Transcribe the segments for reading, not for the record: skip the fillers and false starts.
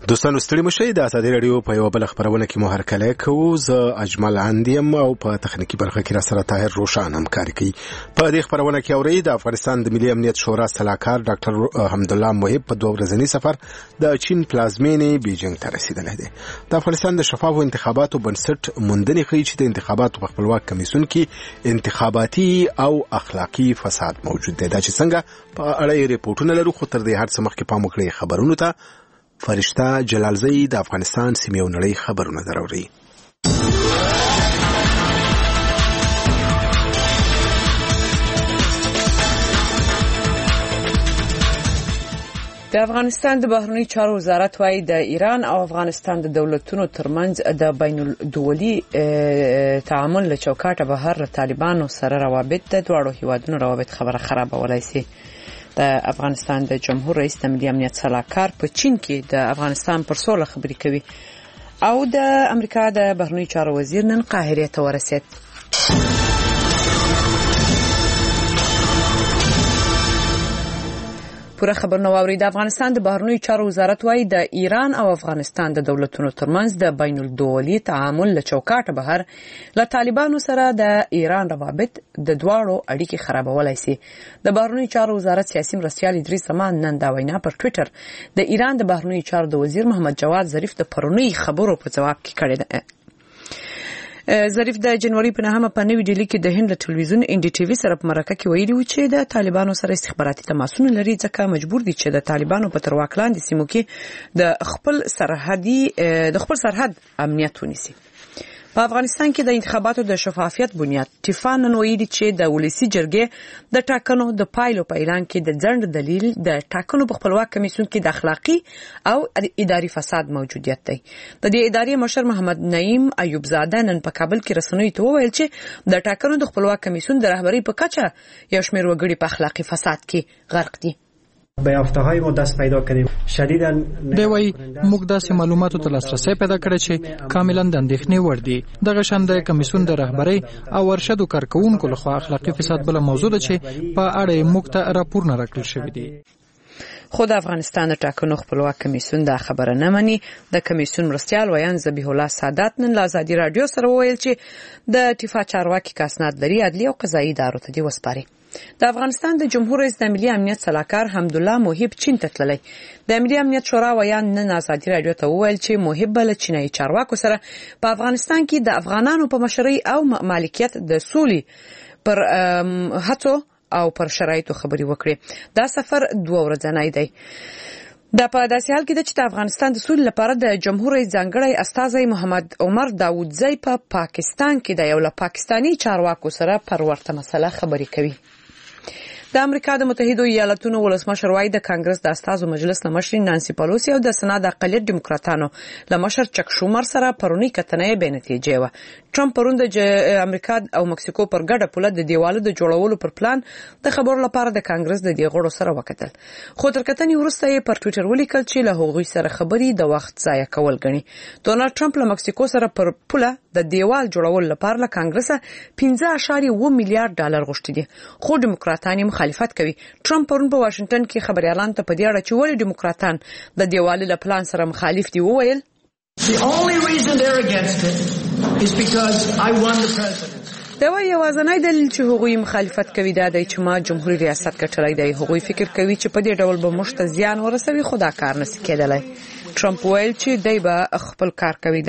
دوستانو ستړي مشئ د ازادي رادیو په یو بل خبرونه کې مو هرکلی کوو. زه اجمل اندیم او په تخنیکی برخه کې را سره طاهر روشان همکاري کوي. په دې خبرونه کې اورئ د افغانستان د ملي امنیت شورا سلاکار ډاکټر حمدالله محب په 2 ورځني سفر د چین پلازمینې بیجینګ ته رسیدلی دی. د افغانستان د شفافو انتخاباتو بنسټ موندنې ښیي چې د انتخاباتو په خپلواک کمیسیون کې انتخاباتي او اخلاقی فساد موجود دی. دا چې څنګه په اړه ریپورتونه لرو، خو تر دې هر څه مخکې پام وکړئ خبرونو ته. فرشته جلالزئی د افغانستان سیمې او نړۍ خبرونه دراوړي. د افغانستان د بهرنی چارو وزارت وايي د ایران او افغانستان د دولتونو ترمنځ د بین الدولي تعامل له چوکاټه بهر طالبانو سره روابط د دواړو هیوادونو روابط خبره خرابولای شي. د افغانستان د جمهور رئیس د ملي امنیت سلاکار په چین کې د افغانستان پر سوله خبرې کوي او د امریکا د بهرنی چارو وزیر نن قاهره ته ورسید. پوره خبرونه واوري. د افغانستان د بهرنی چارو وزارت وايي د ایران او افغانستان د دولتونو ترمنځ د بین الدولي تعامل له چوکاټه بهر له طالبانو سره د ایران روابط د دواړو اړیکې خرابولای شي. د بهرنی چارو وزارت سیاسي مرستیال ادریس امان نن دا وینا پر ټوئیټر د ایران د بهرنی چارو د وزیر محمد جواد ظریف د پرونی خبرو په جواب کې کړی دی. ظریف د جنوري په 9 په نوې ډیلی کې د هند ټلویزیون ان ډي ټي وي سره په مرکه کې ویلي و چې د طالبانو سره استخباراتي تماسونه لري، ځکه مجبور دي چې د طالبانو په تر واک لاندې سیمو کې د خپل سرحد امنیت ونیسي. په افغانستان کې د انتخاباتو د شفافیت بنیاد ټیفان نن ویلي چې د ولسی جرګې د ټاکنو د پایلو په اعلان کې د ځنډ دلیل د ټاکنو په خپلواک کمیسیون کې د اخلاقی او اداري فساد موجودیت دی. د دې ادارې مشر محمد نعیم ایوب زاده نن په کابل کې رسنیو ته وویل چې د ټاکنو د خپلواک کمیسیون د رهبری په کچه یو شمېر وګړي په اخلاقی فساد کې غرق دي. به یافته‌های ما دست پیدا کردیم. شدیداً دوی موږ داسې معلوماتو ته لاسرسی پیدا کړی چې کاملاً د اندېښنې وړ دي. دغه شان د کمیسیون د رهبری او ارشدو کارکونکو لخوا اخلاقی فساد بل موضوع ده چې په اړه موږ ته راپور نه راکړل شوی دی. خو د افغانستان د ټاکنو خپلواک کمیسیون دا خبره نه مني. د کمیسیون مرستیال ویان ذبیح الله سادات نن له ازادي رادیو سره وویل چې د ټیفا چارواکي کاسناد لري عدلي او قضایي ادارو ته دی وسپاري. د افغانستان د جمهور رئیس د ملي امنیت سلاکار حمدالله محب چین ته تللی. د ملي امنیت شورا ویان نن ازادي رادیو ته وویل چې محب له چینایي چارواکو سره په افغانستان کې د افغانانو په مشرۍ او مالکیت د سولې پر هڅو او پر شرایطو خبري وکړي. دا سفر 2 ورځنی دی. دا په داسې حال کې ده چې د افغانستان د سولې لپاره د جمهور رئیس ځانګړی استازی محمد عمر داودزی په پاکستان کې د یو له پاکستانی چارواکو سره پر ورته مسله خبري کوي. د امریکا د متحده ایالاتونو ولسمشر وايي د کانګرس د استازو مجلس له مشر نانسی پالوسی او د سنا د اقلیت ډیموکراتانو له مشر چک شومر سره پرونی کتنې به نتیجه و. ټرمپ پرون د امریکا او مکسیکو پر ګډه پوله د دیوالو د جوړولو پر پلان د خبرو لپاره د کانګرس د دې غړو سره وکتل. خو تر کتنې وروسته یې پر ټوئیټر ولیکل چې له هغوی سره خبري د وخت ضایع کول ګڼي. ډونالد ټرمپ له مکسیکو سره پر پوله د دیوال جوړولو لپاره له کانګرس 15.1 میلیارډ ډالر غوښتي دي، خو ډیموکراتان مخالفت کوي. ټرمپ پرون په واشنگټن کې خبريالان ته په دې اړه چې ولې ډیموکراتان د دیوال له پلان سره مخالف دي وویل دا وایي یوازینی دلیل چې هغوی مخالفت کوي دا دی چې ما جمهوریت ریاست ګټلای دی. هغوی فکر کوي چې په دې ډول به موږ ته زیان ورسوي، خو دا کار نشي کېدلی. ټرمپ ویل چې دی به خپل کار کوي. د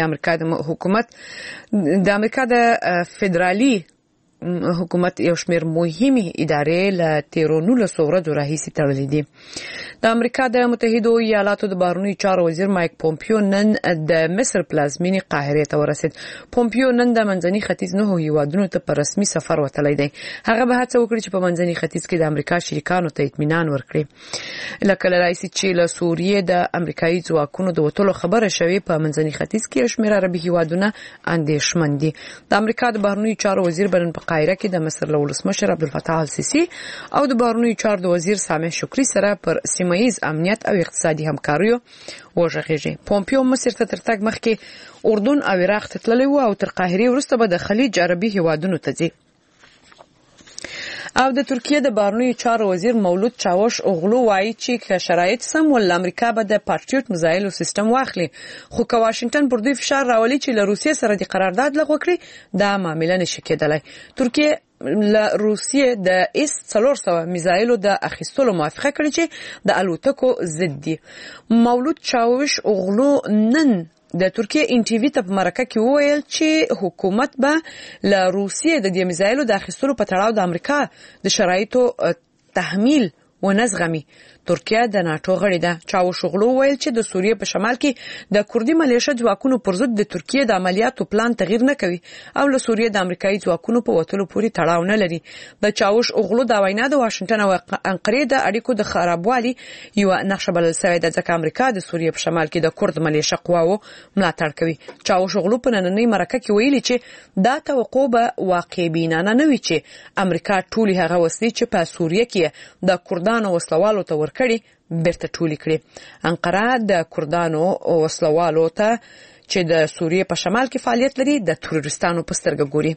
امریکا د فدرالي حکومت یو شمېر مهمه ادارې له 13 ورځو راهیسې تړلې دي. د امریکا د متحده ایالاتو د بهرنیو چارو وزیر مایک پومپیو نن د مصر پلازمینې قاهره ته ورسید. پومپیو نن د منځني ختیځ 9 هیوادونو ته په رسمي سفر وتلی دی. هغه به هڅه وکړي چې په منځني ختیځ کې د امریکا شریکانو ته اطمینان ورکړي. لکه راځي چې له سوریې د امریکایي ځواکونو د وټولو خبره شوې په منځني ختیځ کې شمېر عربي هیوادونه اندېښمن دي. د امریکا د بهرنیو چارو وزیر بلن په قاهره کې د مصر له ولسمشر عبدالفتاح السیسی او د بهرنیو چارو د وزیر سامح شکری سره پر سیمه‌ییز امنیت او اقتصادي همکاریو وژغېږي. پومپیو مصر ته تر تګ مخکې اردن او عراق ته تللی و او تر قاهرې وروسته به د خلیج عربي هیوادونو ته ځي. او د ترکیه د بهرنیو چارو وزیر مولود چاوش اوغلو وایي چې که شرایط سم ول امریکا به د پاټریوټ میزایلو سیستم واخلي خو که واشنگټن پر دوی فشار راولي چې له روسیې سره د قرارداد لغوه کړي دا معامله نشي کېدلی. ترکیه له روسیې د اس 400 میزایلو د اخیستلو موافقه کړې چې د الوتکو ضد دي. مولود چاوش اوغلو نن د ترکیه ان ټي وي ته په مرکه کې وویل چې حکومت به له روسیې د دې میزایلو د اخیستلو په تړاو د امریکا د شرایطو تحمیل ونزغمي. ترکیه د ناتو غړې ده. چاوشوغلو ویل چې د سوریې په شمال کې د کردي ملیشه ځواکونو پر ضد د ترکیه د عملیاتو پلان تغییر نه کوي او له سوریې د امریکایي ځواکونو په وتلو پورې تړاو نه لري. د چاوشوغلو دا وینا د واشنگټن او انقرې د اړیکو د خرابوالي یو نقشه بلل شوې ده ځکه امریکا د سوریې په شمال کې د کرد ملیشه قواو ملاتړ کوي. چاوشوغلو په نننۍ مرکه کې ویلي چې دا توقع به واقع بینانه نه وي چې امریکا ټولي هغه وسلې چې په سوریې کې د کردانو وسلوالو ته ورکړي بیرته ټولي کړي. انقره د کردانو وسلوالو ته چې د سوریې په شمال کې فعالیت لري د تروریستانو په سترګه ګوري.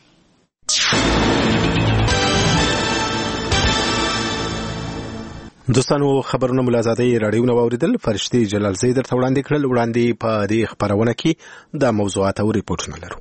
دوستانو خبرونه ملازادي رادیو نو اوریدل. فرشتي جلال زید تر وړاندې کړل. وړاندې په دې خبرونه کې د موضوعات او ریپورتونه لرو.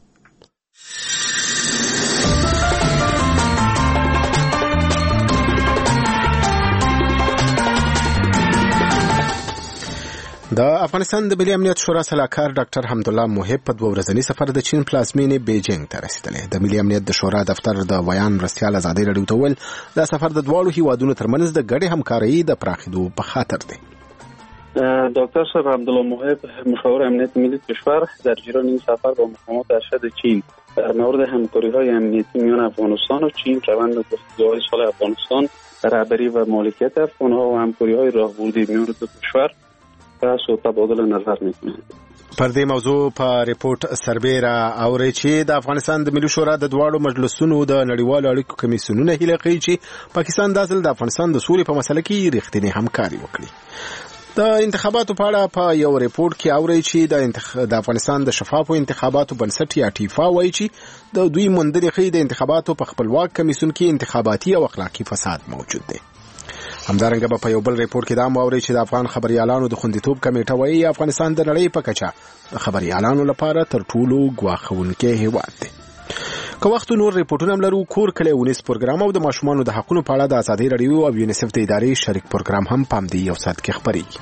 د افغانستان د ملي امنیت شورا سلاکار ډاکټر حمدالله محب په 2 ورځنی سفر د چین پلازمینې بیجینګ ته رسیدلی. د ملي امنیت د شورا دفتر د ویان مرستیال ازادي رادیو ته ویل دا سفر د دواړو هیوادونو ترمنځ د ګډې همکارۍ د پراخېدو په خاطر دی. دکتر صاحب عبدالله محب مشاور امنیت ملی کشور در جریان این سفر با مقامات ارشد چین در مورد همکاری‌های امنیتی میان افغانستان و چین روند گفتگوهای سال افغانستان رهبری و مالکیت افغان‌ها و همکاری‌های راهبردی میان دو کشور بحث و تبادل نظر میکنه. پر دې موضوع په ریپورت سربېره اوري چې د افغانستان د ملي شورا د دواړو مجلسونو د نړیوالو اړیکو کمیسیونونه هیله کوي چې پاکستان د ځل د افغانستان د سولې په مسله کې رښتینی همکاري وکړي. د انتخاباتو په اړه په یو ریپورت کې اوري چې د افغانستان د شفافو انتخاباتو بنسټ یا ټیفا وایي چې د دوی موندنې ښیي د انتخاباتو په خپلواک کمیسیون کې انتخاباتي او اخلاقی فساد موجود دی. همدارنګه په یو بل ریپورت کې دا موري چې د افغان خبريالانو د خوندیتوب کمیټه وایي افغانستان د نړۍ په کچه د خبريالانو لپاره تر ټولو ګواښونکی هیواد دی. که وخت نور ریپورتونه هم لرو. کور کلی ونیس پروګرام او د ماشومانو د حقوقو په اړه د ازادي رادیو او یونیسف د ادارې شریک پروګرام هم پام دی یو ساعت کې خبري.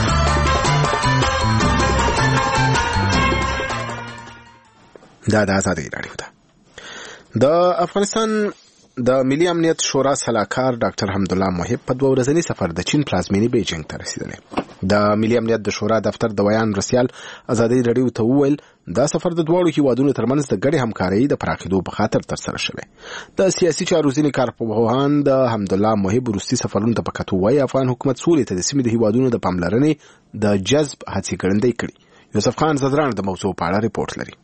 دا د ازادي رادیو ده. د افغانستان د ملي امنیت شورا سلاکار ډاکټر حمدالله محب په 2 ورځنی سفر د چین پلازمینې بیجینګ ته رسیدلی. د ملي امنیت د شورا دفتر د ویان مرستیال ازادي رادیو ته وویل دا سفر د دواړو هیوادونو ترمنځ د ګډې همکارۍ د پراخېدو په خاطر ترسره شوی. د سیاسي چارو ځینې کارپوهان د حمدالله محب وروستي سفرونو ته په کتو وایي افغان حکومت سولې ته د سیمې د هیوادونو د پاملرنې د جذب هڅې ګړندۍ کړي. یوسف خان زدران د موضوع په اړه ریپورت لري.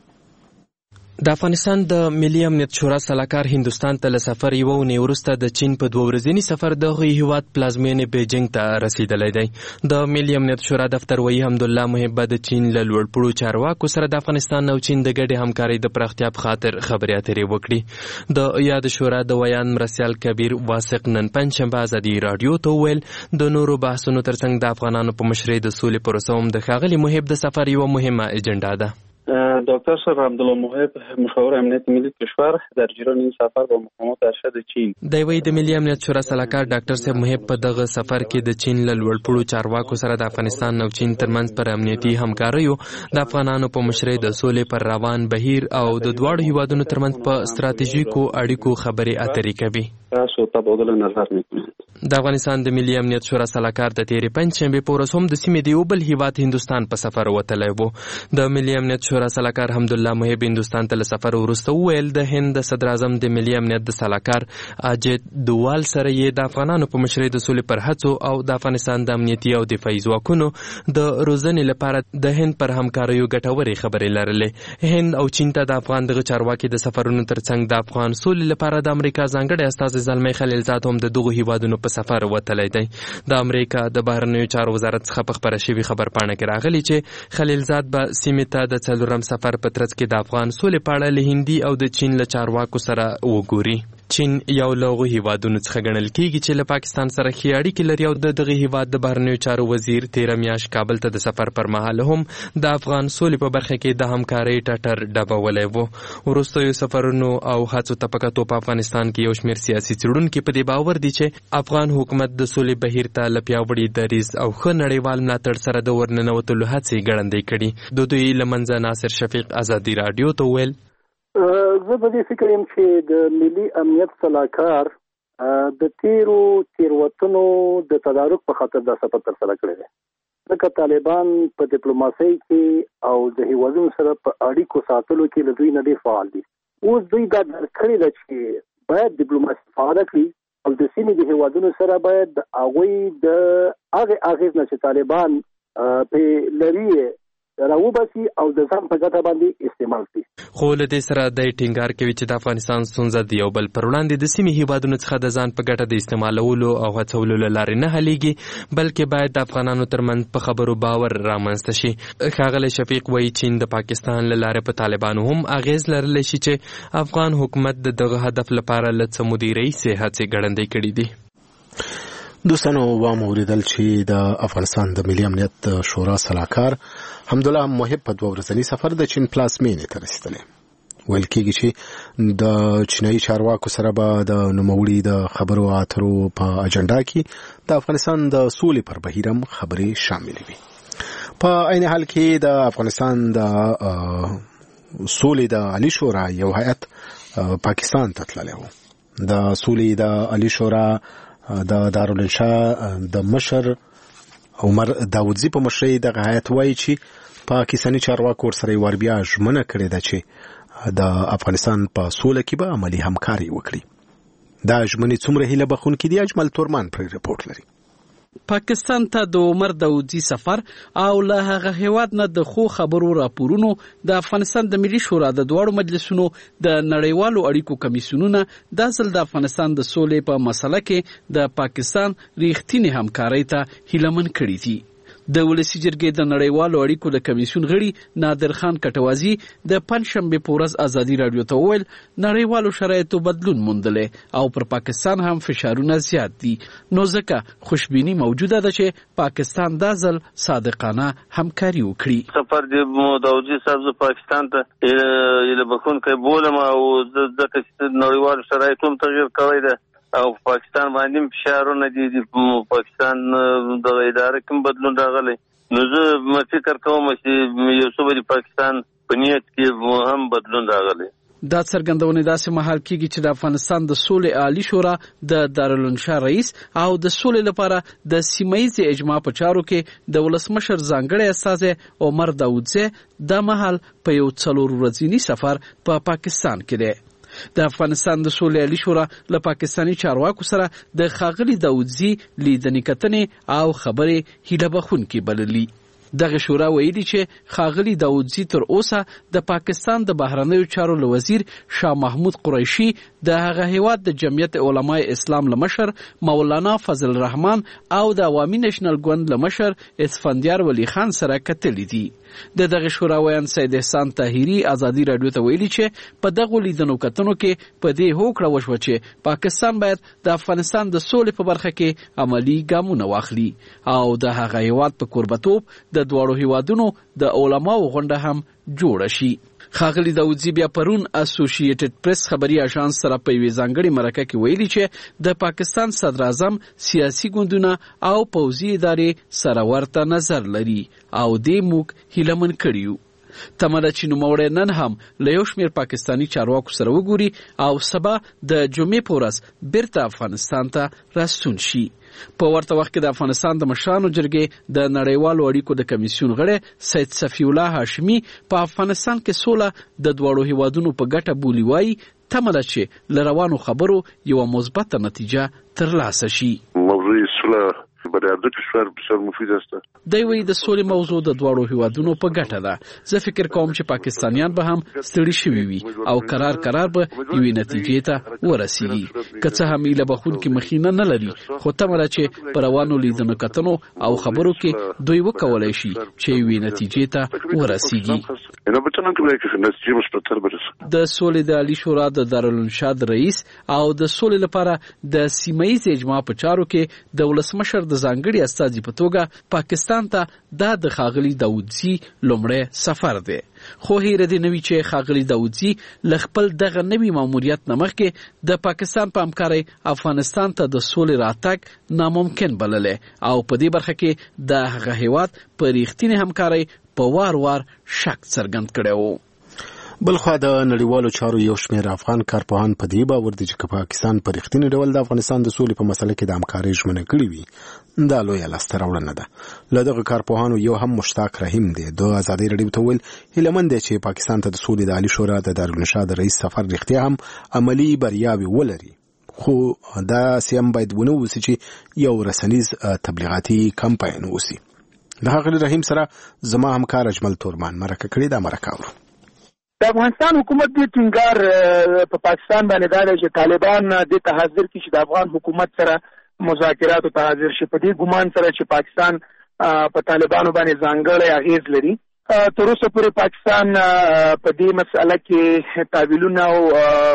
د افغانستان د ملي امنیت شورا سلاکار هندستان ته له سفر یو ونې وروسته د چین په 2 ورځنی سفر د هیواد پلازمینې بیجینګ ته رسیدلی دی. د ملي امنیت شورا دفتر وایي حمدالله محب د چین له لوړپوړو چارواکو سره د افغانستان او چین د ګډې همکارۍ د پراختیا په خاطر خبرې اترې وکړي. د یاد شورا د ویان مرستیال کبیر واسق نن پنځشنبه ازادي رادیو ته ویل د نورو بحثونو ترڅنګ د افغانانو په مشرۍ د سولې پروسه هم د ښاغلي محب د سفر یوه مهمه اجنډا ده. دکتر صاحب عبدالله محب مشاور امنیت ملی کشور در جریان این سفر با مقامات ارشد چین دی وی د ملي امنیت شورا سلاکار ډاکټر صاحب محب په دغه سفر کې د چین له لوړپوړو چارواکو سره د افغانستان او چین ترمنځ پر امنیتي همکاریو د افغانانو په مشرۍ د سولې پر روان بهیر او د دواړو هیوادونو ترمنځ په ستراتیژیکو اړیکو خبرې اترې کوي. تبادل نظر میکنند. د افغانستان د ملي امنیت شورا سلاکار د تیرې پنځشنبې په ورځ هم د سیمې د یو بل هیواد هندستان په سفر وتلی و. د ملي امنیت شورا سلاکار حمدالله محب هندستان ته له سفر وروسته وویل د هند د صدر اعظم د ملي امنیت د سلاکار اجیت دووال سره یې د افغانانو په مشرۍ د سولې پر هڅو او د افغانستان د امنیتي او دفاعي ځواکونو د روزنې لپاره د هند پر همکاریو ګټورې خبرې لرلې. هند او چین ته د افغان دغه چارواکي د سفرونو ترڅنګ د افغان سولې لپاره د امریکا ځانګړی استازی زلمی خلیلزاد هم د دغو هیوادونو په سفر وتلی دی. د امریکا د بهرنیو چارو وزارت څخه په خپره شوي خبرپاڼه کې راغلي چې خلیلزاد به سیمې ته د 4م سفر په ترڅ کې د افغان سولې په اړه له هندي او د چین له چارواکو سره وګوري. چین یو له هغو هیوادونو څخه ګڼل کیږي چې له پاکستان سره ښې اړیکې لري او دغه هیواد د بهرنیو چارو وزیر تیره میاشت کابل ته د سفر پر مهال هم د افغان سولې په برخه کې د همکارۍ ټټر ډبولی و. وروستیو سفرونو او هڅو ته په کتو په افغانستان کې یو شمېر سیاسي څېړونکي په دې باور دي چې افغان حکومت د سولې بهیر ته له پیاوړي دریځ او ښه نړیوال ملاتړ سره د ورننوتلو هڅې ګړندۍ کړي. د دوی له منځه ناصر شفیق ازادي راډیو ته ویل زه به دې فکر یم چې د ملي امنیت سلاکار د تیروتنو د تدارک په خاطر دا سفر ترسره کړی دی. ځکه طالبان په ډیپلوماسۍ کې او د هیوادونو سره په اړیکو ساتلو کې له دوی نه ډېر فعال دي. اوس دوی دا درک کړی ده چې باید ډیپلوماسي فعاله کړي او د سیمې د هیوادونو سره باید د هغوی د هغې اغېز نه چې طالبان پې لري راوباسي او د ځان په ګټه باندې استعمال کړي. خو له دې سره دی ټینګار کوي چې د افغانستان ستونزه د یو بل پر وړاندې د سیمې هیوادونو څخه د ځان په ګټه د استعمالولو او هڅولو له لارې نه حلیږي، بلکې باید د افغانانو ترمنځ په خبرو باور رامنځته شي. ښاغلی شفیق وایي چین د پاکستان له لارې په طالبانو هم اغیز لرلی شي چې افغان حکومت د دغه هدف لپاره له څه مودې راهیسې هڅې ګړندۍ کړي دي. دوستانو وامو اوریدل چې د افغانستان د ملي امنیت شورا سلاکار حمدالله محب په 2 ورځني سفر د چین پلازمینې ته رسیدلی. ویل کېږي چې د چینایي چارواکو سره به د نوموړي د خبرو اترو په اجنډا کې د افغانستان د سولې پر بهیر هم خبرې شاملې وي. په عین حال کې د افغانستان د سولې د عالی شورا یو هیئت پاکستان ته تللی و. د سولې د عالی شورا د دارالانشا د مشر عمر داودزی په مشرۍ دغه هیئت وایي چې پاکستاني چارواکو ورسره یې ور بیا ژمنه کړې ده چې د افغانستان په سوله کې به عملي همکاري وکړي. دا ژمنې څومره هیله بخونکې دي؟ اجمل تورمان پرې رپورټ لري. پاکستان ته د عمر داودزی سفر او له هغه هیواد نه د خو خبرو راپورونو د افغانستان د ملي شورا د دواړو مجلسونو د نړیوالو اړیکو کمیسیونونه د ځل د افغانستان د سولې په مسله کې د پاکستان ریښتینې همکارۍ ته هیلمن کړي دي. د ولسی جرګې د نړیوالو اړیکو د کمیسیون غړي نادر خان کټوازی د پنځشنبه په ورځ ازادي راډیو ته وویل نړیوالو شرایطو بدلون موندلی او پر پاکستان هم فشارونه زیات دي، نو ځکه خوشبیني موجوده ده چې پاکستان دا ځل صادقانه همکاري وکړي. سفر د داودزی صاحب پاکستان ته یله بخونکی بولم او ځکه چې نړیوالو شرایطو هم تغییر کوي ده او پاکستان باندې فشارونه دي، پاکستان د اداره کوم بدلون راغلی، نو زه فکر کوم چې یو څه د پاکستان په نیت کې هم بدلون راغلی. دا څرګندونه داسې مهال کېږي چې د افغانستان د سولې عالی شورا د دارالانشا رئیس او د سولې لپاره د سیمه‌ییز اجماع په چارو کې د ولسمشر ځانګړی استازی عمر داودزی د مهال په یو 4 ورځني سفر په پاکستان کې دی. د افغانستان د سولې عالی شورا له پاکستاني چارواکو سره د ښاغلي داودزي لیدنې کتنې او خبرې هیله بخونکې بللي. دغه شورا ویلي چې ښاغلي داودزي تر اوسه د پاکستان د بهرنیو چارو له وزیر شاه محمود قریشي د هغه هیواد د جمعیت علماء اسلام له مشر مولانا فضل الرحمن او د عوامي نېشنل ګوند له مشر اسفندیار ولی خان سره کتلي دي. د دغه شورا ویان سید احسان طاهري ازادي راډیو ته ویلي چې په دغه لیدنو کتنو کې په دې هوکړه وشوه چې پاکستان باید د افغانستان د سولې په برخه کې عملی ګامونه واخلي او د هغه هیواد په کوربتوب د دواړو هیوادونو د علماو غونډه هم جوړه شي. ښاغلي داودزي بیا پرون اسوسییټډ پریس خبري اژانس سره په یوې ځانګړې مرکه کې ویلي چې د پاکستان صدر اعظم سیاسي ګوندونه او پوځي ادارې سره ورته نظر لري او دې موږ هیلمن کړي یو. تمه ده چې نوموړی نن هم له یو شمېر پاکستاني چارواکو سره وګوري او سبا د جمعې په ورځ بیرته افغانستان ته راستون شي. په ورته وخت کې د افغانستان د مشرانو جرګې د نړیوالو اړیکو د کمیسیون غړی سید صفی الله هاشمي په افغانستان کې سوله د دواړو هیوادونو په ګټه بولي وایي تمه ده چې له روانو خبرو یوه مثبته نتیجه ترلاسه شي. موضوع سوله برای هر دو کشور بسیار مفید است. دی وایي د سولې موضوع د دواړو هیوادونو په ګټه ده. زه فکر کوم چې پاکستانیان به هم ستړي شوي وي او قرار به یوې نتیجې ته ورسیږي. که څه هم ایله بخونکې مخینه نه لري، خو تمه ده چې په روانو لیدنو کتنو او خبرو کې دوی وکولی شي چې یوې نتیجې ته ورسیږي. د سولې د عالی شورا د دارالانشا رئیس او د سولې لپاره د سیمایي اجماع په چارو کې د ولسمشر د ځانګړي استازي په توګه پاکستان ته د خاغلی داودزی لومړی سفر دی. خو هیره دی نوی چې خاغلی داودزی لخپل دغه نوی ماموریت نمخکې د پاکستان په همکارۍ افغانستان ته د سولې راتګ ناممکن بللې او په دې برخه کې د هغه هیواد په ریښتینې همکارۍ په وار شک څرګند کړی و. بلخوا د نړیوالو چارو یو شمېر افغان کارپوهان په دې باور دي چې پاکستان په رښتیني ډول د افغانستان د سولې په مسله کې د همکارۍ ژمنه کړې وي دا لویه لاسته راوړنه ده. له دغه کارپوهانو یو هم مشتاق رحیم دی. د ازادۍ راډیو ته ویل هیلهمند دی چې پاکستان ته د سولې د عالی شورا د دارالانشا د رئیس سفر رښتیا هم عملی بریاوې ولري خو دا سیم باید ونه وسی چې یو رسنیز تبلیغاتي کمپاین وسی. د هغه رحیم سره زما همکار اجمل تورمان مرکه کړې ده. مرکه اورو. د افغانستان حکومت د ټینګار په پاکستان باندې دا دی چې طالبان د ته حاضر کی چې د افغان حکومت سره مذاکراتو ته حاضر شي. په دې ګمان سره چې پاکستان په طالبانو باندې ځانګړی اغیز لري. تر اوسه پورې پاکستان په دې مسله کې تعویلونه او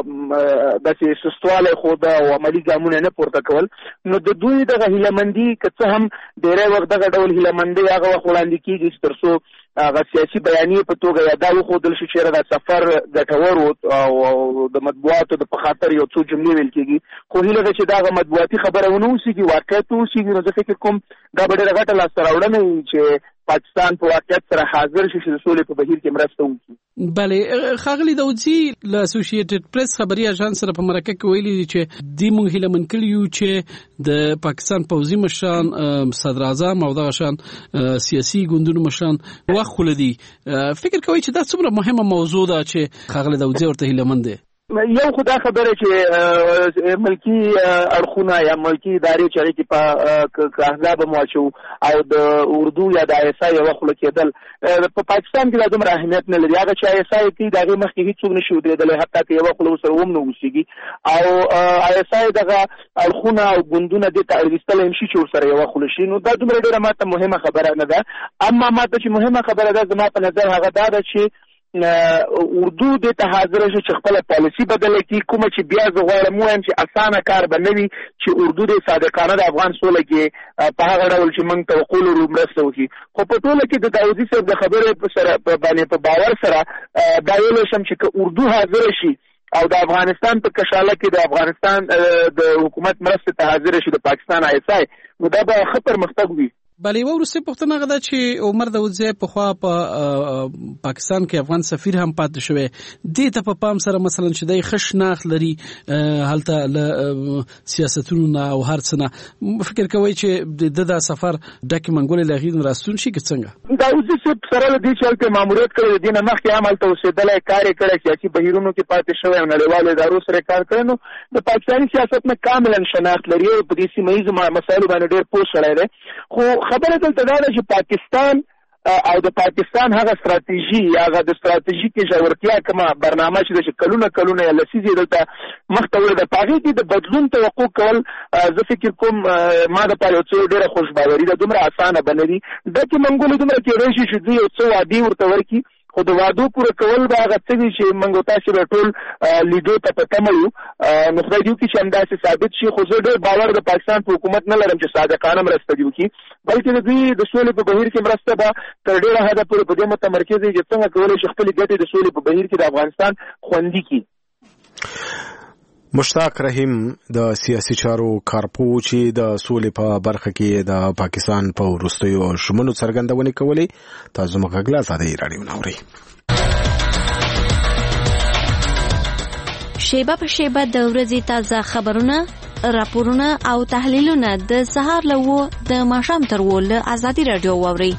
داسې سستوالی خوده او عملي ګامونه نه پورته کول. نو د دوی دغه هیلهمندي که څه هم ډېری وخت دغه ډول هیلهمندي هغه وخت وړاندې کېږي چې تر څو هغه سیاسي بیانیې په توګه یا دا وښودل شي چې دا سفر ګټور و او د مطبوعاتو د په خاطر یو څو جملې ویل کېږي. خو هیله ده چې دغه مطبوعاتي خبره ونه اوسېږي واقعیت اوسېږي. نو زه فکر کوم دا به ډېره غټه لاسته راوړنه وي چې پاکستان په واقعیت سره حاضر شي چې د سولې په بهیر کې مرسته وکړي. بله خاغلی داودزی له اسوسییټډ پریس خبري اژانس سره په مرکه کې ویلي چې د موږ هیلهمن کړیو چې د پاکستان پوځي مشران صدر اعظم او دغه شان سیاسي ګوندونو مشران وخت ولدي. فکر کوي چې دا څومره مهمه موضوع ده چې خاغلی داودزی ورته هیلهمن دی؟ یو خدا خبره چې ملکی اړخونه یا ملکی ادارې چې هغې کې په احزاب مواچو او د اردو یا د آی اس آی یوه خوله کېدل په پاکستان کې دا دومره اهمیت نه لري. هغه چې آی اس آی کوي د هغې مخکې هېڅوک نشي ودرېدلی حتی که یوه خوله ورسره هم نه اوسېږي او آی اس آی دغه اړخونه او ګوندونه دې ته اړویستلی هم شي چې ورسره یوه خوله شي. نو دا دومره ډېره ما ته مهمه خبره نه ده. اما ما ته چې مهمه خبره ده زما په نظر هغه دا ده چې اردو د ته حاضر شي چې خپل پالیسی بدل کړي. کومه چې بیا زه غواړم ووایم چې اسانه کار به نه وي چې اردو د صادقانه د افغان سوله کې په هغه ډول چې موږ توقع لرو مرسته وکړي. خو په ټوله کې د داودي صاحب د خبرې سره باندې په باور سره دا ویلی شم چې که اردو حاضر شي او د افغانستان په کشاله کې د افغانستان د حکومت مرسته ته حاضر شي د پاکستان آی اس آی نو دا به ښه پرمختګ وي. بله یوه وروستۍ پوښتنه هغه ده چې عمر داودزی پخوا په پاکستان کې افغان سفیر هم پاتې شوی. دې ته په پام سره مثلا چې دی ښه شناخت لري هلته له سیاستونو نه او هر څه نه فکر کوئ چې د دا سفر ډکې منګولې له هغې نه راستون شي که څنګه؟ داودزي صاحب سره له دې چې هلته ماموریت کړی د دې نه مخکې هم هلته اوسېدلی کار یې کړی سیاسي بهیرونو کې پاتې شوی او نړیوالو ادارو سره کار کړی. نو د پاکستاني سیاست نه کاملا شناخت لري او په دې سیمه ییزو مسایلو باندې ډېر پوه سړی دی. خو خبره دلته دا ده چې پاکستان او د پاکستان هغه ستراتیژي هغه د ستراتیژیکې ژورتیا کومه برنامه چې ده چې کلونه یا لسیزې دلته مخته وړي ده په هغې کې د بدلون توقع کول زه فکر کوم ما دپاره یو څه ډېره خوشباوري ده. دومره اسانه به نه وي. ډکې منګولې دومره کېدای شي چې دوی یو څه وعدې ورته ورکړي خو د وعدو پوره کول به هغه څه وي چې موږ او تاسې به ټول لیدو ته په تمه یو. نو خدای دې وکړي چې همداسې ثابت شي. خو زه ډېر باور د پاکستان په حکومت نه لرم چې صادقانه مرسته دې وکړي بلکې د دوی د سولې په بهیر کې مرسته به تر ډېره حده پورې په دې متمرکز وي چې څنګه کولی شي خپلې ګټې د سولې په بهیر کې د افغانستان خوندي کړي. مشتاق رحیم د سیاسي چارو کارپو چې د سولې په برخه کې د پاکستان په وروستیو ژمنو څرګندونې کولې. تاسو موږ غږ له ازادۍ راډیو نه اورئ. شیبه په شیبه د ورځې تازه خبرونه راپورونه او تحلیلونه د سهار له 9 د ماښام تر 10 له ازادۍ راډیو واورئ.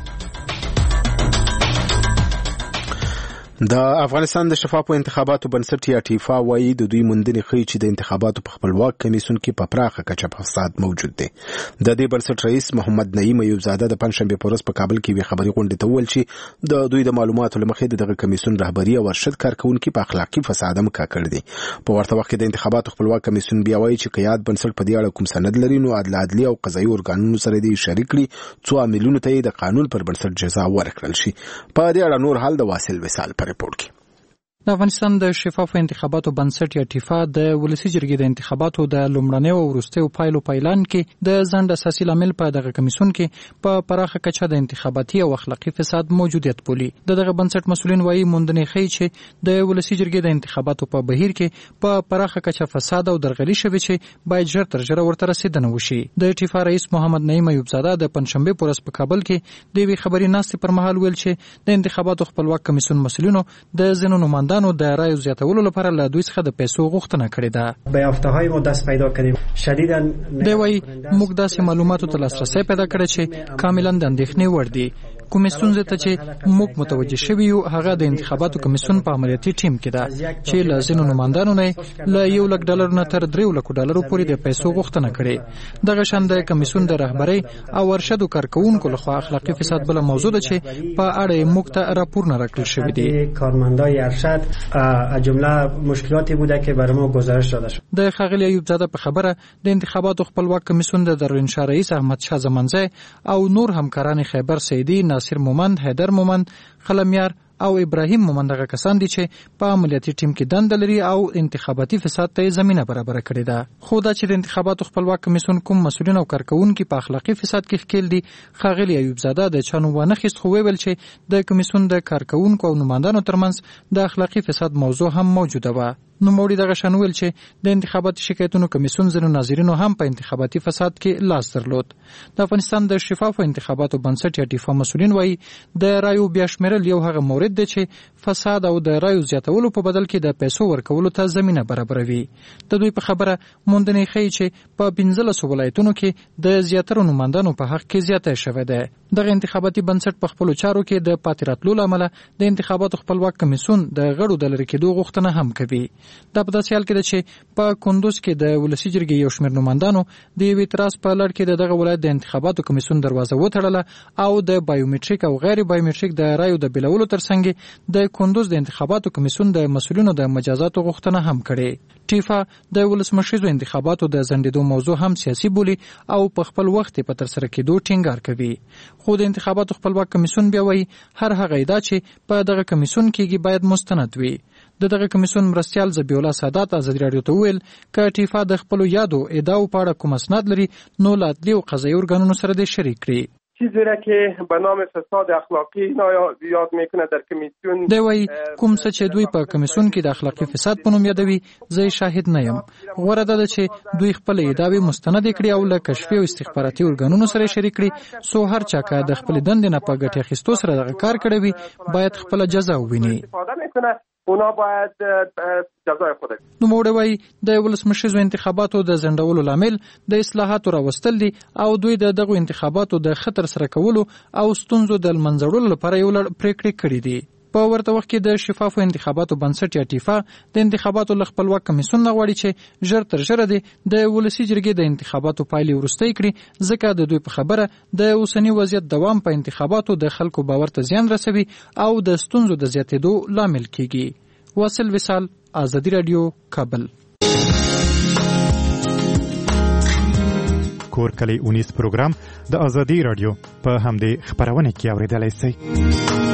د افغانستان د شفافو انتخاباتو بنسټ یا ټیفا وایي د دوی موندنې ښیي چې د انتخاباتو په خپلواک کمیسیون کې په پراخه کچه فساد موجود دی. د دې بنسټ رئیس محمد نعیم ایوبزاده د پنځشنبې په ورځ په کابل کې یوې خبري غونډې ته وویل چې د دوی د معلوماتو له مخې دغه کمیسیون رهبري او ارشد کارکونکي په اخلاقي فساد هم کاکړ دي. په ورته وخت کې د انتخاباتو خپلواک کمیسیون بیا وایي چې قیاد بنسټ په دې اړه کوم سند لري نو عدالت او قضایي ارګانونو سره دې شریک کړي څو عاملونو ته د قانون پر بنسټ جزا ورکړل شي. په دې اړه نور حال د واصل وصال پر رپورټ کې د افغانستان د شفافو انتخاباتو بنسټ یا ټیفا د ولسی جرګې د انتخاباتو د لومړنیو او وروستیو پایلو پایلان کې د ځنډ اساسي لامل په دغه کمیسون کې په پراخه کچه د انتخاباتي او اخلاقی فساد موجودیت بولي. دغه بنسټ مسؤلین وایي موندنې ښیي چې د ولسی جرګې د انتخاباتو په بهیر کې په پراخه کچه فساد او درغلي شوی چې باید ژر تر ژره ورته رسیدنه وشي. د ټیفا رئیس محمد نعیم ایوبزاده د پنځشنبه په ورځ په کابل کې د یوې خبري ناستې پر مهال ویل چې د انتخاباتو خپلواک کمیسون مسؤلینو د ځینو نمائندانو د رایو زیاتولو لپاره له دوی څخه د پیسو غوښتنه کړې ده. به یافته‌های ما دست پیدا کردیم شدیداً دی وايي موږ داسې معلوماتو ته لاسرسی پیدا کړی چې کاملاً د اندېښنې وړ دي. کومې ستونزې ته چې موږ متوجه شوي یو هغه د انتخاباتو کمیسون په عملیاتي ټیم کې ده چې له ځینو نمائندانو نه له $1,00,000 نه تر $3,00,000 پورې د پیسو غوښتنه کړې. دغه شان د کمیسون د رهبرۍ او ارشدو کارکونکو لخوا اخلاقي فساد بل موضوع ده چې په اړه موږ ته راپورونه راکړل شوی دي. کارمندای ارشد جمله مشکلاتی بوده که برای ما گزارش داده شد. د ښاغلي ایوبزاده په خبره د انتخاباتو خپلواک کمیسون د دارالانشا رئیس احمد شاه زمانزی او نور همکاران خیبر سیدی، ناصر مومند، حیدر مومند، خلمیار او ابراهیم مومند هغه کسان دي چې په عملیاتي ټیم کې دنده لري او انتخاباتي فساد ته زمينه برابر کړې ده. خو دا چې د انتخاباتو خپلواک کمیسون کوم مسؤلین او کارکونکو په اخلاقی فساد کې ښکیل دي، ښاغلي ایوبزاده د چانو ونه خست خو ویل چې د کمیسون د کارکونکو او نمائندانو ترمنځ د اخلاقی فساد موضوع هم موجوده و. نو موړي دغه شان ویل چې د انتخاباتي شکایتونو کمیسون ځینو ناظرینو هم په انتخاباتي فساد کې لاس درلود. د افغانستان د شفافو انتخاباتو بنسټ یا ټیفا مسؤلین وایي د رایو بیا شمیرل یو هغه مورد دی چې فساد او د رایو زیاتولو په بدل کې د پیسو ورکولو ته زمينه برابروي. د دوی په خبره موندنې ښیي چې په 15 ولایتونو کې د زیاترو نمائندانو په حق کې زیاته شوې ده. دغه انتخاباتي بنسټ په خپل چارو کې د پاتې راتلو لامل د انتخاباتو خپلواک کمیسون د غړو د لری کېدو غوښتنه هم کوي. دا په داسې حال کې ده چې په کندوز کې د ولسی جرګې یو شمېر نمائندانو د یوې اعتراض په لړ کې دغه ولایت د انتخاباتو کمیسون دروازه وتړله او د بایومټریک او غیر بایومټریک د رایو د بلولو ترڅنګ د کندوز د انتخاباتو کمیسون د مسؤلینو د مجازاتو غوښتنه هم کړې. ټیفا د ولسمشریزو انتخاباتو د ځنډېدو موضوع هم سیاسي بولي او په خپل وخت په ترسره کېدو ټینګار کوي. خو د انتخاباتو خپلواک کمیسون بیا وایي هر هغه ادعا چې په دغه کمیسون کې باید مستند وي. دغه کمیسون مرستیال ذبیح الله سادات ازادي رادیو ته ویل چې ټیفا د خپل یادو ادعاو په اړه کوم اسناد لري نو له عدلي او قضایي ارګانونو سره د شریک کړي. چیزی را که به نام فساد اخلاقی یاد میکنه در کمیسیون دی وایي کوم څه چې دوی په کمیسون کې د اخلاقی فساد په نوم یادوي زه شاهد نه یم. غوړه ده چې دوی خپل ادعاوې مستند کړي او له کشفي او استخباراتي ارګانونو سره شریک کړي. سو هر چا که د خپل دندې نه په ګټه اخیستو سره دغه کار کړی وي باید خپل جزا وویني. اونا باید جزای خود. نو موړی وایي د ولسمشریزو انتخاباتو د ځنډولو لامل د اصلاحاتو راوستل دي او دوی د دغه انتخاباتو د خطر سره کولو او ستونزو د منځوړلو لپاره یو لړ پریکړې کړې دي. په ورته وخت کې د شفافو انتخاباتو بنسټ یا ټیفا د انتخاباتو ل خپلواک کمیسون نه غواړي چې ژر تر ژره د ولسی جرګې د انتخاباتو پایلې وروستۍ کړي ځکه د دوی په خبره د اوسنی وضعیت دوام په انتخاباتو د خلکو باور ته زیان رسوي او د ستونزو د زیاتېدو لامل کیږي. واصل وصال، ازادي رادیو، کابل. کور کلی اونیس پروګرام د ازادي رادیو په همدې خبرونه کې اوریدلای شئ.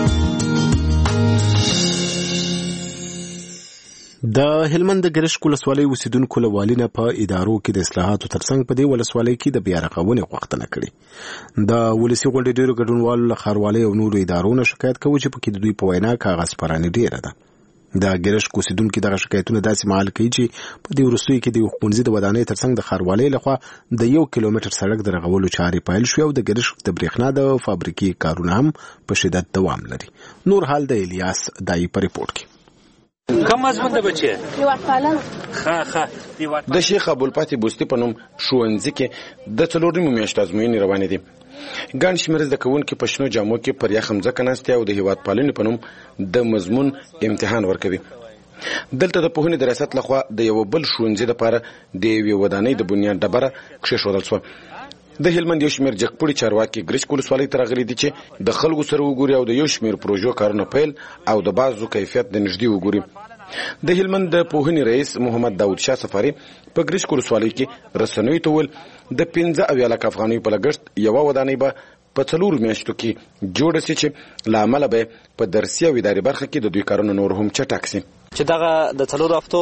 د هلمند د ګرشک ولسوالۍ اوسیدونکو له والي نه په ادارو کې د اصلاحاتو ترڅنګ په دې ولسوالۍ کې د بیا رغونې غوښتنه کړې. د ولسي غونډې ډېرو ګډونوالو له ښاروالۍ او نورو ادارو نه شکایت کوي چې پکې د دوی په وینا کاغذ پراني ډېره ده. د ګرشک اوسیدونکو دغه شکایتونه داسې مهال کوي چې په دې وروستیو کې د یو ښوونځي د ودانۍ ترڅنګ د ښاروالۍ لخوا د 1 کیلومتر سړک د رغولو چارې پیل شوې او د ګرشک د برېښنا د فابریکې کارونه هم په شدت دوام لري. نور حال د الیاس دای په ریپورت کې. کوم مضمون د بچي د شیخ ابوالفتح بوستي په نوم ښوونځي کې د 4 میاشتو ازموینې روانې دي. ګڼ شمېر زده کوونکي په شنو جامو کې پر یخ مځکه ناستې او د هیواد پالنې په نوم د مضمون امتحان ورکوي. دلته د پوهنې د ریاست لخوا د یو بل ښوونځي لپاره د یوې ودانۍ د بنیاد ډبره کېښودل شوه. د هلمند یو شمېر جګپوړي چارواکي ګرشک ولسوالۍ ته راغلي دي چې د خلکو سره وګوري او د یو شمېر پروژو کارونه پیل او د بعضو کیفیت د نږدې وګوري. د هلمند د پوهنې رئیس محمد داود شاه سفاري په ګرشک ولسوالۍ کې رسنیو ته وویل د 15 لک افغانیو په لګښت یوه ودانۍ به په 4 میاشتو کې جوړه شي چې له امله به په درسي او اداري برخه کې د دوی کارونه نور هم چټک شي. چې دغه د څلور هفتو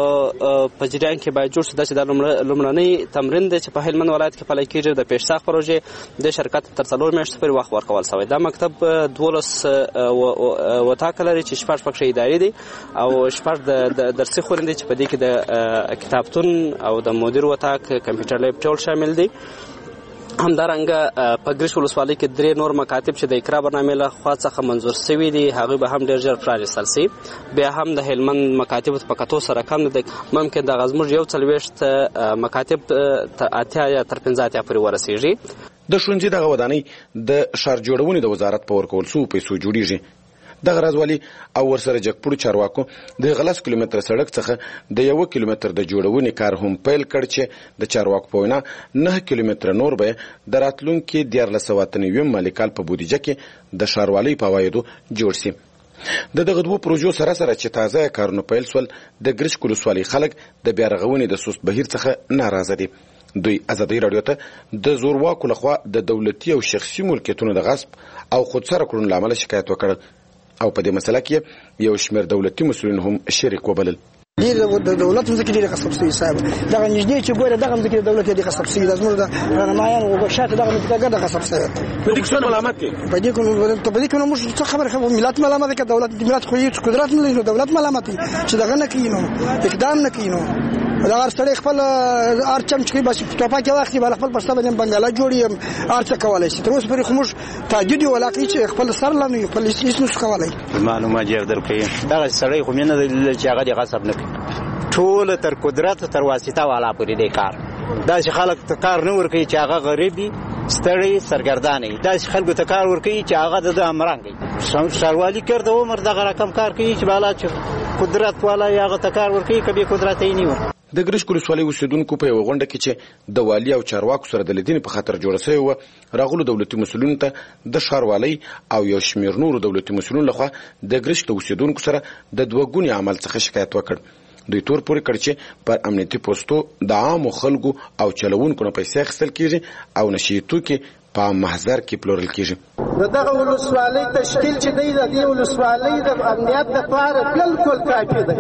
په جریان کې باید جوړ شي د لومړنۍ تمرین دی چې په هلمند ولایت کې پلی کېږي د پیشساخ پروژې د شرکت تر 4 میاشتو پورې وخت ورکول شوی. دا مکتب 12 وطاقه لري چې 6 پکښې اداري دي او 6 د درسي خورندې چې په دې کې د کتابتون او د مدیر وطاق کمپیوټر لیب ټول شامل دي. همدارنګه په ګرش ولسوالۍ کې 3 نور مکاتب چې د اقرا برنامې له خوا څخه منظور شوي دي هغوی به هم ډېر ژر پرانیستل شي. بیا هم د هلمند مکاتبو په کتو سره کم نه دی، ممکن دغه زموږ 40 مکاتب تر 8 یا تر 15 پورې ورسیږي. د ښوونځي دغه ودانۍ د ښار جوړونې د وزارت په ورکول شویو پیسو جوړیږي. دغه رازوالي او ورسره جګپوړو چارواکو د 10 کیلومتره سړک څخه د 1 کیلومتر د جوړونې کار هم پیل کړ چې د چارواکو په وینا 9 کیلومتره نور به د راتلونکي 1499 مالي کال په بودیجه کې د ښاروالۍ په عوایدو جوړ شي. د دغه دوه پروژو سره سره چې تازه کارونه پیل سول د ګرشک ولسوالۍ خلک د بیا رغونې د سست بهیر څخه ناراضه دي. دوی ازادي رادیو ته د زورواکو لخوا د دولتي او شخصي ملکیتونو د غصب او خودسره کړنو لامل شکایت وکړ او په دې مسله کې یو شمېر دولتي مسؤلین هم شریک وبلل. د دولت مزکې ډېرې غصب شوي صاحب دغه نږدې چې ګوره دغه مزکې د دولت یې غصب شوي د زموږ د رهنمایانو وبشات دغه مزکې ګرده غصب شوي. په دې کې څه ملامت دی؟ په دې کې نو موږ څه خبره ملت ملامت دی که دولت ملت خو هېڅ قدرت نه لري نو دولت ملامت دی چې دغه نه کوي نو اقدام نه کوي. نو دا هر سړی خپل هر چم چې بس ټوپک واخلي بل خپل پښتو باندې بنګاله جوړي هر څه کولای شي. تر اوسه پورې خو موږ تاجد یو ولاکې چې خپل سر لنو خپل هیڅ نشو کولای. معلومات یې درکې دغه سړی خو مینه دی چې هغه د غصب نه کوي ټول تر قدرت تر واسطه والا پورې دی کار. دا چې خلک ته کار نه ورکوي چې هغه غریبي ستړي سرګردانه دا چې خلکو ته کار ورکوي چې هغه د امرانګي ښاروالي کړ د عمر دغه رقم کار کوي چې بالا چې قدرت والا هغه ته کار ورکوي کبي قدرت یې نه ور. د ګرشک ولسوالۍ اوسیدونکو په یو غونډه کې چې د والي او چارواکو سره د لیدنې په خاطر جوړه شوې وه راغلو دولتي مسؤلینو ته د ښاروالۍ او یو شمېر نورو دولتي مسؤلینو لخوا د ګرشک د اوسیدونکو سره د دوه ګوني عمل څخه شکایت وکړ. دوی تور پورې کړ چې پر امنیتي پوسټو د عامو خلکو او چلوونکو نه پیسې اخیستل کېږي او نشي توکي په محضر کې پلورل کېږي. دغه ولسوالۍ تشکیل چې دی د دې ولسوالۍ د امنیت لپاره بالکل کافي دی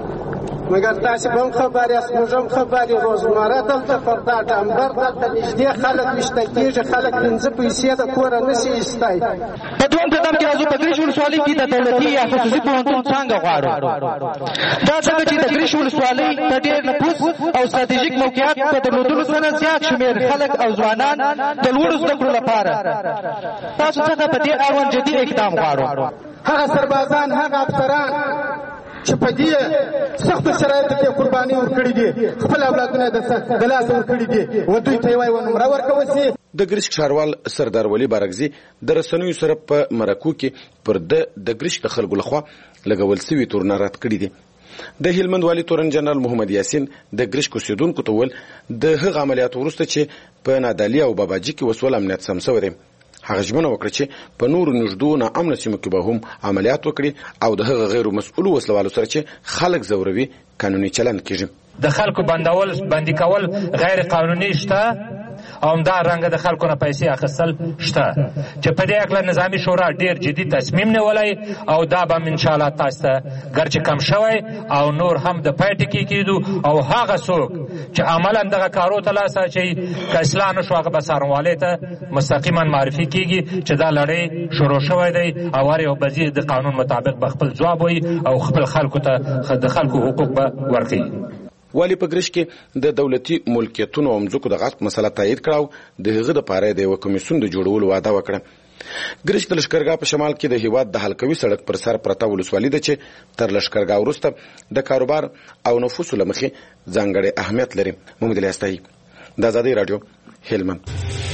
مګر تاسو هم خبرې موږ هم خبرې روزمره دلته پر دا ډمبر دلته نږدې خلک ویشته کېږي خلک 5 پیسې د کوره نشي ایستی. په دویم قدم کې راځو په ګرش ولسوالۍ کې د دولتي یا خصوصي پوهنتون څنګه غواړو دا څنګه چې د ګرش ولسوالۍ د ډېر نفوس او ستراتیژیک موقعیت په درلودلو سره زیات شمېر خلک او ځوانان د لوړو زده کړو لپاره تاسو څنګه په دې اړوند جدي اقدام غواړو. هغه سربازان هغه افسران چې په دې سختو شرایطو کې قرباني ورکړي دي خپل اولادونه د لاس ورکړي دي و دوی ته یې وایي نمره ورکول شي. د ګرشک ښاروال سردار ولی بارګزي د رسنیو سره په مرکو کې پر د ګرشک خلکو لخوا لګول شوي تورونه رد کړي دي. د هلمند والي تورن جنرال محمد یاسین د ګرشک اوسیدونکو ته وویل د هغه عملیاتو وروسته چې په نادالي او باباجي کې وسول امنیت سم شوی دی. هغه ژمنه وکړه چې په نورو نږدو ناامنه سیمو کې به هم عملیات وکړي او د هغه غیر مسؤلو وسلوالو سره چې خلک ځوروي قانوني چلند کېږي. د خلکو بندي کول غیر قانوني شته او همدا رنګه د خلکو نه پیسې اخیستل شته چې په دې اړه نظامي شورا ډېر جدي تصمیم نیولی او دا به ان شاء الله تاسو ته ګرچې کم شوی او نور هم د پای ټکي کېدو او هغه څوک چې عملا دغه کارو ته لاس اچوي که اصلاح نه شو هغه به څارنوالۍ ته مستقیما معرفي کېږي چې دا لړۍ شروع شوی دی او هر یو به د قانون مطابق به خپل ځواب وایي او خپل خلکو ته د خلکو حقوق به ورکوي. والی په ګرشک کې د دولتي ملکیتونو او مځکو د غصب مسله تایید کړه او د هغه لپاره د یو کمیسیون د جوړولو وعده وکړه. ګرشک د لښکرګاه په شمال کې د هیواد د حلقوي سړک پر سر پرته ولسوالي ده چې تر لښکرګاه وروسته د کاروبار او نفوسو له مخې ځانګړی اهمیت لري. محمد الیاستایي د ازادي رادیو هلمند.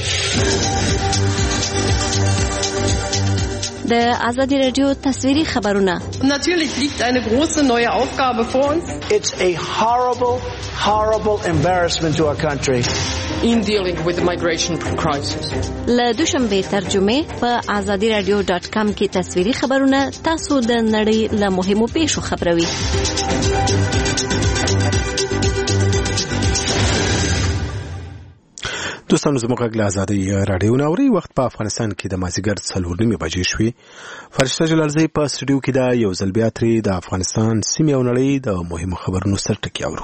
د ازادي رادیو تصویري خبرونه. Natürlich liegt eine große neue Aufgabe vor uns. It's a horrible embarrassment to our country. In dealing with the migration crisis. له دوشنبه ترجمه په azadiradio.com کې تصویري خبرونه تاسو د نړۍ له مهمو پیښو خبروي. دوستانو زموږ غږ له ازادۍ راډیو ناوري وخت په افغانستان کې د مازدیګر 4:30 بجې شوې. فرشته جلالزی په سټوډیو کې دا یو ځل بیا ترې د افغانستان سیمې او نړۍ د مهمو خبرونو سرټکي اورو.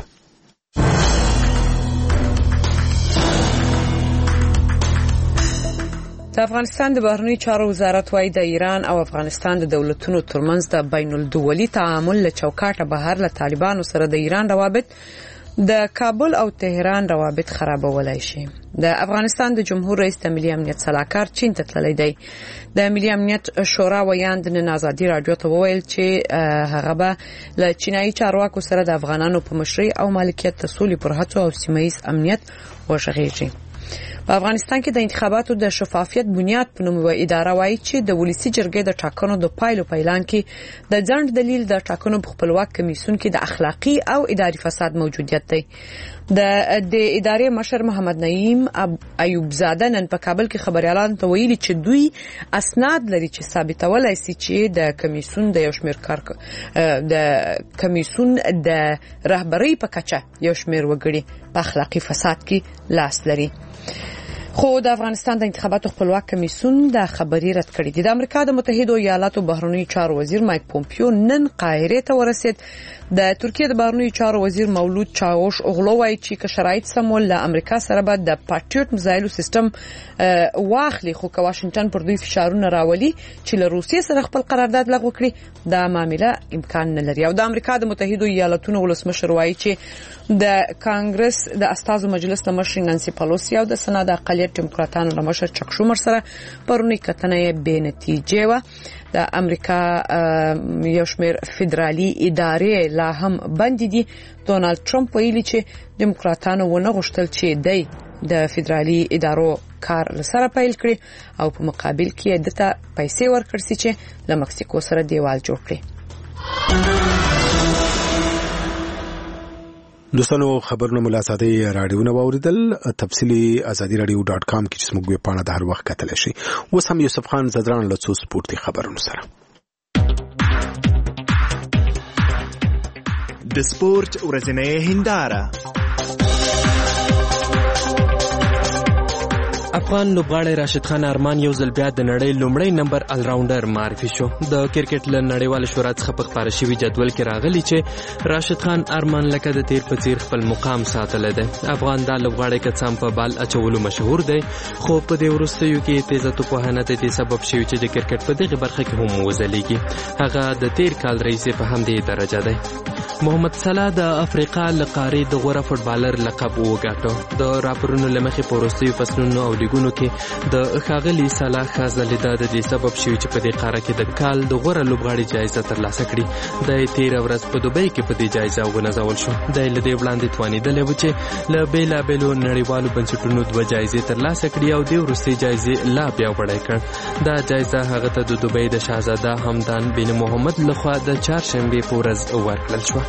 د افغانستان د بهرنیو چارو وزارت وايي د ایران او افغانستان د دولتونو ترمنځ د بین الدولي تعامل له چوکاټه بهر له طالبانو سره د ایران روابط د کابل او تهران روابط خرابولای شي. د افغانستان د جمهور رئیس د ملي امنیت صلاحکار چین ته تللی دی. د ملي امنیت شورا ویاند نن ازادي رادیو ته وویل چې هغه به له چینایي چارواکو سره د افغانانو په مشرۍ او مالکیت د سولې پر هڅو او سیمه‌ایز امنیت وشغېږي. په افغانستان کې د انتخاباتو د شفافیت بنیاد په نوم یوه اداره وایي چې د ولسي جرګې د ټاکنو د پایلو په اعلان کې د ځنډ دلیل د ټاکنو په خپلواک کمیسیون کې د اخلاقي او اداري فساد موجودیت دی. د ادارې مشر محمد نعیم ایوب زاده نن په کابل کې خبريالانو ته ویلي چې دوی اسناد لري چې ثابتولای شي چې د کمیسیون د یو شمېر د کمیسیون د رهبرۍ په کچه یو شمېر وګړي په اخلاقي فساد کې لاس لري. خو د افغانستان د انتخاباتو خپلواک کمیسیون د خبري رد کړې دي. د امریکا د متحده ایالاتو بهرنیو چارو وزیر مایک پومپیو نن قاهره ته ورسید. د ترکیه د بهرنیو چارو وزیر مولود چاوش اوغلو وایي چې که شرایط سمول له امریکا سره به د پاټریوټ میزایلو سیستم واخلي، خو که واشنگټن پر دوی فشارونه راولي چې له روسیې سره خپل قرارداد لغوه کړي دا معامله امکان نه لري. او د امریکا د متحده ایالاتونو ولسمشر وایي چې د کانګرس د استازو مجلس د مشر نانسي پالوسی او د سنا د اقلیت ډیموکراتانو د مشر چک شومر سره پرونی کتنه بې نتیجې و. د امریکا یو شمېر فدرالي ادارې لا هم بند دي. ډونالد ټرمپ ویلي چې ډیموکراتانو ونه غوښتل چې د فدرالي ادارو کار لسره پیل کړي او په مقابل کې دته پیسې ورکړي چې له مکسیکو سره دیوال جوړ کړي. دوستانو خبرونه مو له ازادۍ راډیو نه واوریدل. تفصیلی azadi.radio.com کې چې موږ په پاڼه د هر وخت کتلی شي. اوس هم یوسف خان زدران له څو سپورتي خبرونو سره. د سپورت ورځنۍ هنداره. افغان لوبغاړی راشد خان ارمان یو ځل بیا د نړۍ لومړی نمبر الراونډر معرفي شو. د کرکټ له نړیواله شورا څخه په خپاره شوي جدول کې راغلی چې راشد خان ارمان لکه د تیر په څیر خپل مقام ساتلی دی. افغان دا لوبغاړی که څه هم په بال اچولو مشهور دی، خو په دې وروستیو کې تیزه توپوهنه د دې سبب شوي چې د کرکټ په دغه برخه کې هم وځلیږي. هغه د تیر کال رئیس په همدې درجه دی. محمد صلاح د افریقا له قارې د غوره فوټبالر لقب وګاټو. د راپورونو له مخې په وروستیو فصلونو او لیګونو کې د ښاغلي صلاح ښه ځلېدا د دې سبب شوي چې په دې قاره کې د کال د غوره لوبغاړي جایزه ترلاسه کړي. د تېره ورځ په دوبۍ کې په دې جایزه ونازول شو. دی له دې وړاندې توانېدلی و چې له بېلابېلو نړیوالو بنسټونو 2 جایزې ترلاسه کړي او د وروستۍ جایزې لا پیاوړی کړ. دا جایزه هغه ته د دوبۍ د شاهزاده حمدان بن محمد لخوا د چهارشنبې په ورځ ورکړل شوه.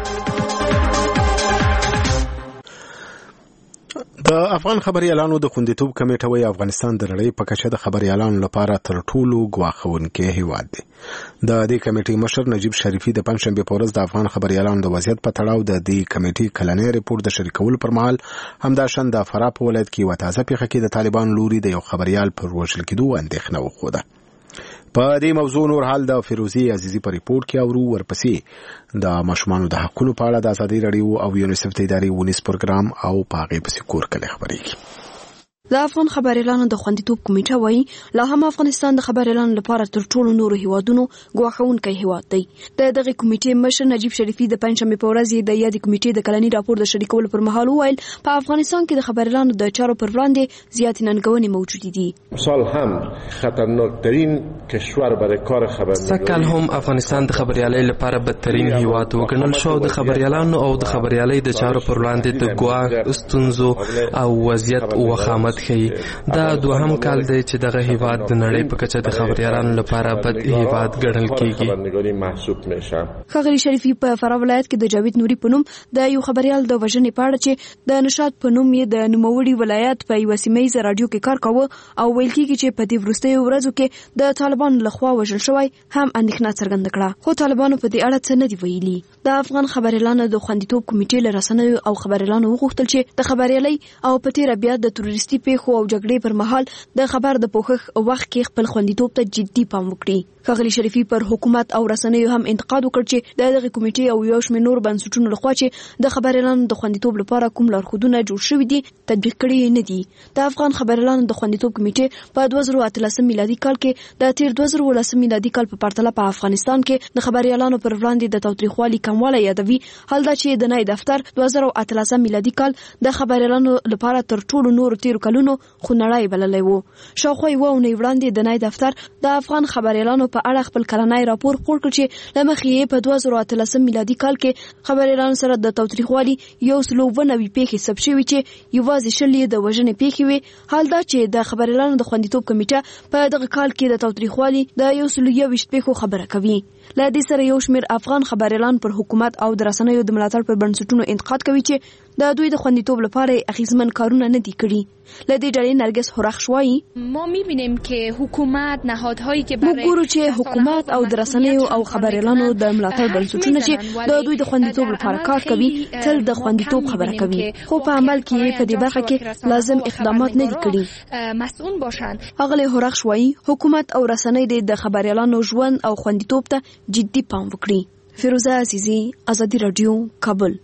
د افغان خبريالانو د خوندیتوب کمیټه وايي افغانستان د نړۍ په کچه د خبريالانو لپاره تر ټولو ګواښونکی هیواد دی. د دې کمیټې مشر نجیب شریفي د پنځشنبې په ورځ د افغان خبريالانو د وضعیت په تړاو د دې کمیټې کلنی ریپورت د شریکولو پر مهال همداشان د فراه په ولایت کې یوه تازه پیښه کې د طالبانو لوري د یو خبريال پر وژل کېدو اندېښنه وښوده. په دې موضوع نور حال د فیروزي عزیزي په ریپورت کې اورو. ورپسې د ماشومانو د حقونو په اړه د ازادي راډیو او یونیسف د ادارې ونیس پروګرام او په هغې پسې کور کلی خبرېږي. د افغان خبريالانو د خوندیتوب کمیټه وايي لا هم افغانستان د خبريالانو لپاره تر ټولو نورو هیوادونو ګواښونکی هیواد دی. دغه کمیټې مشر نجیب شریفي د پنځشنبې په ورځ د یادې کمیټې د کلنی راپور د شریکولو پر مهال وویل په افغانستان کې د خبريالانو د چارو پر وړاندې زیاتې ننګونې موجود دي. سال هم خطرناکترین کشور برای کار خبرنگاری سکل هم افغانستان د خبريالۍ لپاره بدترین هیواد وګڼل شو. د خبريالانو او د خبريالۍ د چارو پر وړاندې د ګواښ ستونزو او وضعیت وخامت خي. دا دوهم کال دی چې دغه هیواد د نړۍ په کچه د خبريالانو لپاره بد هیواد ګڼل کیږي. ښاغلي شریفي په فراه ولایت کې د جاوید نوري په نوم د یو خبريال د وژنې په اړه چې د نشاط په نوم یې د نوموړي ولایت په یو سیمه‌ایزه رادیو کې کار کاوه او ویل کېږي چې په دې وروستیو ورځو کې د طالبانو لخوا وژل شوی هم اندېښنه څرګنده کړه، خو طالبانو په دې اړه څه نه دی ویلي. د افغان خبريالانو د خوندیتوب کمیټې له رسنیو او خبريالانو وغوښتل چې د خبريالۍ او په تیر بیا د تروریستي پیښو او جګړې پر مهال د خبر د پوښښ وخت کې خپل خوندیتوب ته جدي پام وکړي. ښاغلي شریفي پر حکومت او رسنیو هم انتقاد وکړ چې دغه کمیټې او یو شمېر نور بنسټونو لخوا چې د خبريالانو د خوندیتوب لپاره کوم لارښودونه جوړ شوي دي تطبیق کړي نه دي. د افغان خبريالانو د خوندیتوب کمیټې په 2013 میلادي کال کې د تیر 2019 میلادي کال په پرتله په افغانستان کې د خبريالانو پر وړاندې د تاوتریخوالي کموالی یادوي. حال دا چې د نای دفتر 2013 میلادي کال د خبريالانو لپاره تر ټولو نور تیر کلونو خونړی بللی وو. شاوخوا یوه اونۍ وړاندې د نای دفتر د افغان خبريالانو په اړه خپل کلنی راپور خپور کړ چې له مخې یې په 2013 میلادي کال کې خبريالانو سره د تاوتریخوالي 190 پیښې ثبت شوې چې یوازې 20 د وژنې پیښې وې. حال دا چې د خبريالانو د خوندیتوب کمیټه په دغه کال کې د تاوتریخوالي د 121 پیښو خبره کوي. له دې سره یو شمېر افغان خبريالان پر حکومت او د رسنیو د ملاتړ پر بنسټونو انتقاد کوي چې د دوی د خوندیتوب لپاره اغیزمن کارونه نه دي کړي. له دې ډلې نرګس هورخش وایي ما می‌بینیم که حکومت نهادهایی که موږ ګورو چې حکومت او د رسنیو او خبريالانو د ملاتړ بنسټونه چې د دوی د خوندیتوب لپاره کار کوي تل د خوندیتوب خبره کوي خو په عمل کې په دې برخه کې لازم اقدامات نه دي کړي. مسئول باشند. اغلی هورخش وایي حکومت او رسنۍ د خبريالانو ژوند او خوندیتوب ته جدي پام وکړي. فیروزه عزیزی، آزادی رادیو، کابل.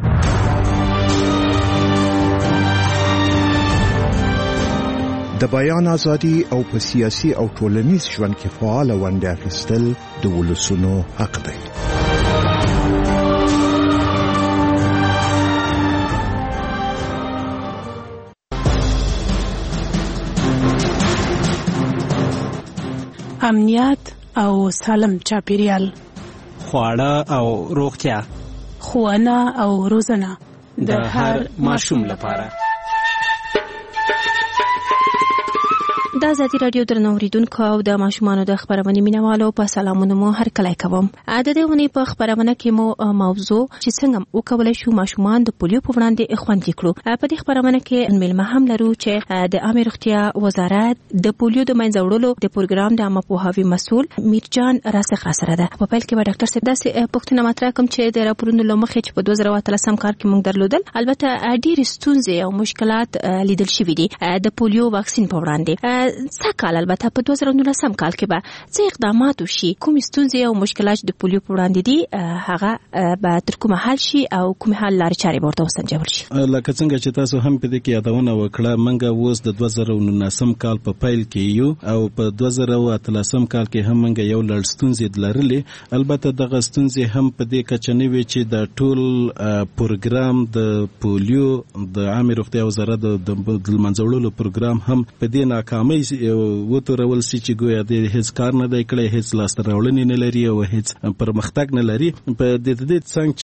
د بیان ازادي او په سیاسي او ټولنیز ژوند کې فعال ونډه اخیستل د ولسونو حق دی. امنیت او سالم چاپیریال، خواړه او روغتیا، ښوونه او روزنه د هر ماشوم لپاره. د ازادي رادیو درنو اوریدونکو او د ماشومانو د خبرونې مینوالو په سلامونه مو هر کله کوم. د دې ونې په خبرونه کې مو موضوع چې څنګه وکولای شو ماشومان د پولیو په وړاندې خوندي کړو. په دې خبرونه کې ملمه هم لرو چې د عامه روغتیا وزارت د پولیو د منځه وړلو د پروګرام د عامه پوهاوي مسؤل میرجان راسخ سره ده. په پیل کې به ډاکټر صاحب داسې پوښتنه مطرح کوم چې د راپورونو لمخې چې په 2013 کال کې موږ درلودل البته ډېر ستونزې او مشکلات لیدل شوي دي د پولیو واکسین په وړاندې. سکهال البته په 2019 کال کې به څه اقدامات وشي، کوم ستونزې او مشکلات د پولیو په وړاندې دي هغه به تر کومه حل شي او کوم حل لارې چارې ورته وسنجول شي. لکه څنګه چې تاسو هم په دې کې یادونه وکړه موږ اوس د 2019 کال په پیل کې یو او په 2013 کال کې هم موږ یو لړ ستونزې لرلې. البته دغه ستونزې هم په دې کچه نه وي چې د ټول پروګرام د پولیو د عامه روغتیا وزارت د منځوړلو پروګرام هم په دې ناکامۍ وترول سي چې ګویا د هیڅ کار نه دی کړی، هیڅ لاسته راوړنې نه لري او هیڅ پرمختګ نه لري. په دې څنګه